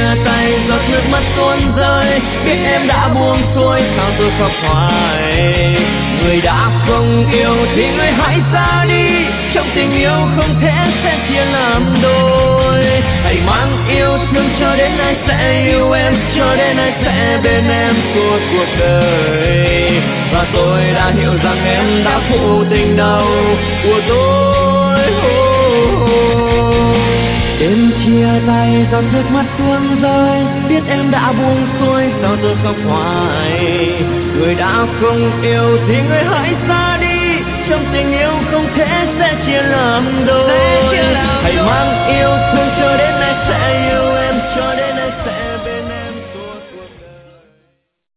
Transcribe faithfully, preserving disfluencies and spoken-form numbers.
chia tay giọt nước mắt tuôn rơi, biết em đã buông xuôi sao tôi khóc hoài. Người đã không yêu thì người hãy ra đi, trong tình yêu không thể sẽ chia làm đôi. Hãy mang yêu thương cho đến ai sẽ yêu em, cho đến ai sẽ bên em suốt cuộc đời. Và tôi đã hiểu rằng em đã phụ tình đầu của tôi. Đêm chia tay giọt nước mắt tuôn rơi, biết em đã buông xuôi sao tôi khóc hoài. Người đã không yêu thì người hãy ra đi, trong tình yêu không thể sẽ chia làm đôi. Hãy mang yêu thương cho đến ai sẽ yêu em, cho đến ai sẽ